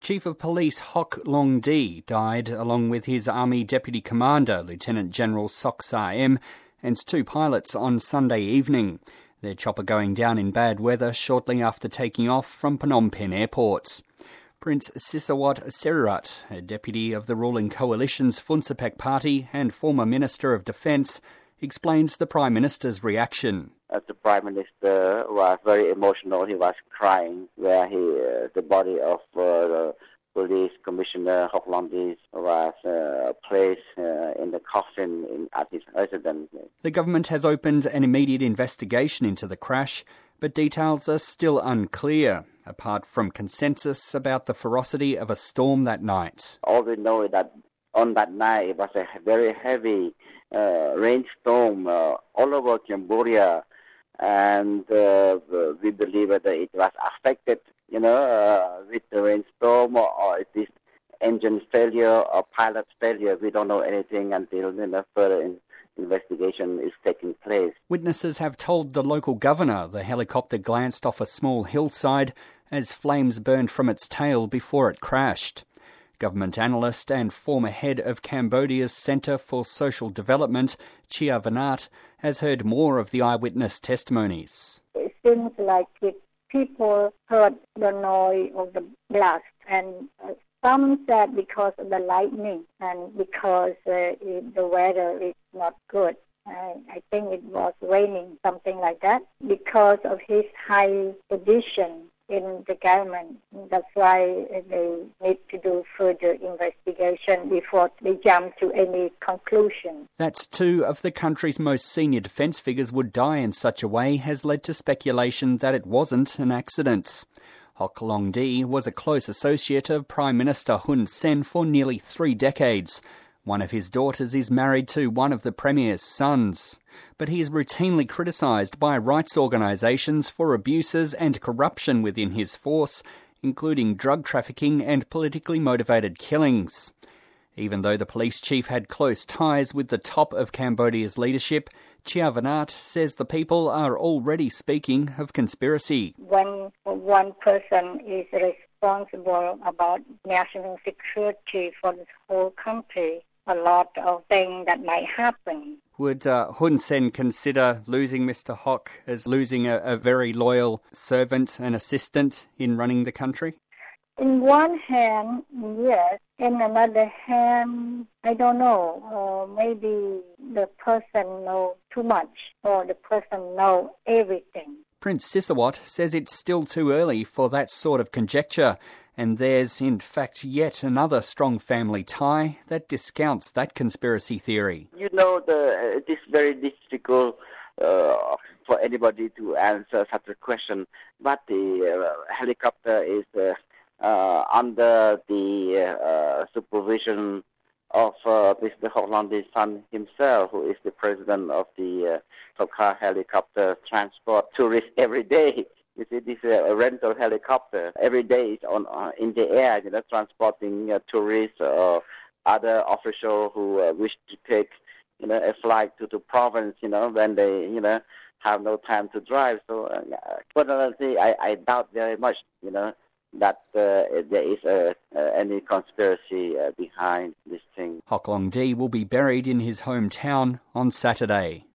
Chief of Police Hock Long Di died along with his Army Deputy Commander, Lieutenant General Sok Sa-em, and two pilots on Sunday evening. Their chopper going down in bad weather shortly after taking off from Phnom Penh Airport. Prince Sisawat Serirat, a deputy of the ruling coalition's Funsapek Party and former Minister of Defence, explains the Prime Minister's reaction. The Prime Minister was very emotional. He was crying where the body of the Police Commissioner Hock Long Di was placed in the coffin at his residence. The government has opened an immediate investigation into the crash, but details are still unclear, apart from consensus about the ferocity of a storm that night. All we know is that on that night it was a very heavy rainstorm all over Cambodia, and we believe that it was affected, with the rainstorm or it is engine failure or pilot failure. We don't know anything until further investigation is taking place. Witnesses have told the local governor the helicopter glanced off a small hillside as flames burned from its tail before it crashed. Government analyst and former head of Cambodia's Centre for Social Development, Chia Vanat, has heard more of the eyewitness testimonies. It seems like people heard the noise of the blast, and some said because of the lightning and because the weather is not good. I think it was raining, something like that, because of his high position in the government. That's why they need to do further investigation before they jump to any conclusion. That's two of the country's most senior defence figures would die in such a way has led to speculation that it wasn't an accident. Hock Long Di was a close associate of Prime Minister Hun Sen for nearly 3 decades. One of his daughters is married to one of the Premier's sons. But he is routinely criticised by rights organisations for abuses and corruption within his force, including drug trafficking and politically motivated killings. Even though the police chief had close ties with the top of Cambodia's leadership, Chia Vanat says the people are already speaking of conspiracy. When one person is responsible about national security for the whole country, a lot of things that might happen. Would Hun Sen consider losing Mr. Hock as losing a very loyal servant and assistant in running the country? In one hand, yes. In another hand, I don't know. Maybe the person knows too much or the person knows everything. Prince Sisawat says it's still too early for that sort of conjecture, and there's, in fact, yet another strong family tie that discounts that conspiracy theory. It is very difficult for anybody to answer such a question, but the helicopter is under the supervision of Mr. Hock Long Di's son himself, who is the president of the Sokha Helicopter Transport Tourist every day. You see, this is a rental helicopter. Every day it's in the air, transporting tourists or other officials who wish to take, a flight to the province, when they, have no time to drive. So, personally, I doubt very much, that there is any conspiracy behind this thing. Hock Long Di will be buried in his hometown on Saturday.